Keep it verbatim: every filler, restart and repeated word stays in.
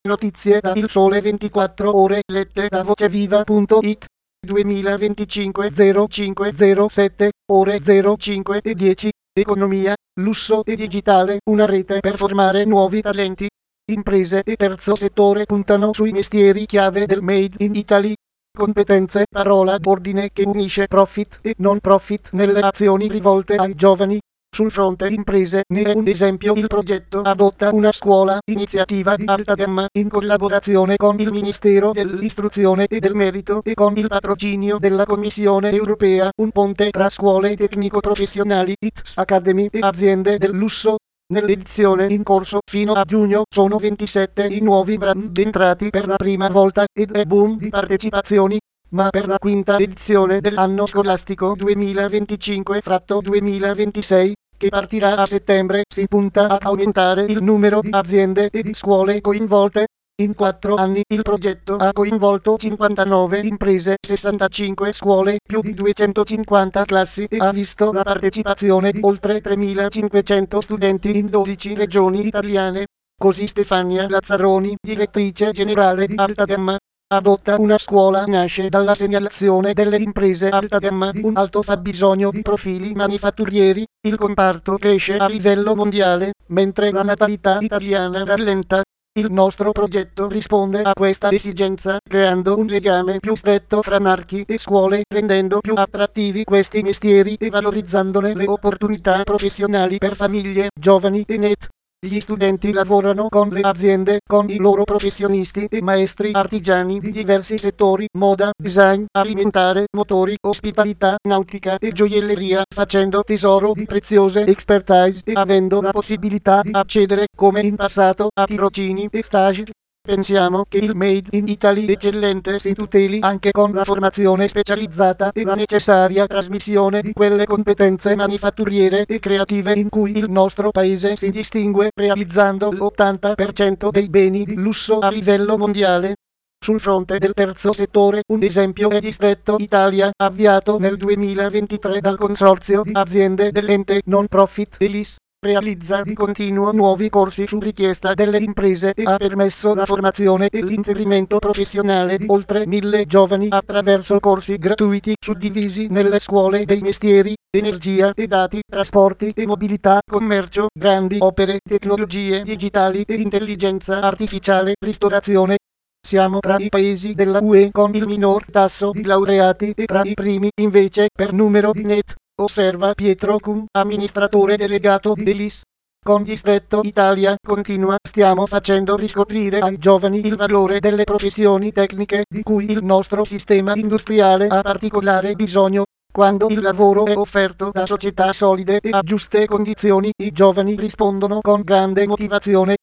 Notizie da Il Sole ventiquattro Ore lette da voceviva punto it. duemilaventicinque zero cinque zero sette ore zero cinque e dieci. Economia, lusso e digitale, una rete per formare nuovi talenti. Imprese e terzo settore puntano sui mestieri chiave del Made in Italy. Competenze, parola d'ordine che unisce profit e non profit nelle azioni rivolte ai giovani. Sul fronte imprese ne è un esempio il progetto Adotta una scuola, iniziativa di alta gamma in collaborazione con il Ministero dell'Istruzione e del Merito e con il patrocinio della Commissione Europea, un ponte tra scuole tecnico-professionali, I T S Academy e aziende del lusso. Nell'edizione in corso fino a giugno sono ventisette i nuovi brand entrati per la prima volta ed è boom di partecipazioni. Ma per la quinta edizione dell'anno scolastico duemilaventicinque duemilaventisei, che partirà a settembre, si punta ad aumentare il numero di aziende e di scuole coinvolte. In quattro anni il progetto ha coinvolto cinquantanove imprese, sessantacinque scuole, più di duecentocinquanta classi e ha visto la partecipazione di oltre tremilacinquecento studenti in dodici regioni italiane. Così Stefania Lazzaroni, direttrice generale di Alta Gamma. Adotta una scuola nasce dalla segnalazione delle imprese alta gamma di un alto fabbisogno di profili manifatturieri. Il comparto cresce a livello mondiale, mentre la natalità italiana rallenta. Il nostro progetto risponde a questa esigenza, creando un legame più stretto fra marchi e scuole, rendendo più attrattivi questi mestieri e valorizzandone le opportunità professionali per famiglie, giovani e net. Gli studenti lavorano con le aziende, con i loro professionisti e maestri artigiani di diversi settori, moda, design, alimentare, motori, ospitalità, nautica e gioielleria, facendo tesoro di preziose expertise e avendo la possibilità di accedere, come in passato, a tirocini e stage. Pensiamo che il Made in Italy eccellente si tuteli anche con la formazione specializzata e la necessaria trasmissione di quelle competenze manifatturiere e creative in cui il nostro paese si distingue, realizzando l'ottanta per cento dei beni di lusso a livello mondiale. Sul fronte del terzo settore, un esempio è Distretto Italia, avviato nel duemilaventitré dal consorzio di aziende dell'ente non profit Elis. Realizza di continuo nuovi corsi su richiesta delle imprese e ha permesso la formazione e l'inserimento professionale di oltre mille giovani attraverso corsi gratuiti suddivisi nelle scuole dei mestieri, energia e dati, trasporti e mobilità, commercio, grandi opere, tecnologie digitali e intelligenza artificiale, ristorazione. Siamo tra i paesi della U E con il minor tasso di laureati e tra i primi, invece, per numero di net. Osserva Pietro Cum, amministratore delegato di Elis. Con Distretto Italia, continua, stiamo facendo riscoprire ai giovani il valore delle professioni tecniche di cui il nostro sistema industriale ha particolare bisogno. Quando il lavoro è offerto da società solide e a giuste condizioni, i giovani rispondono con grande motivazione.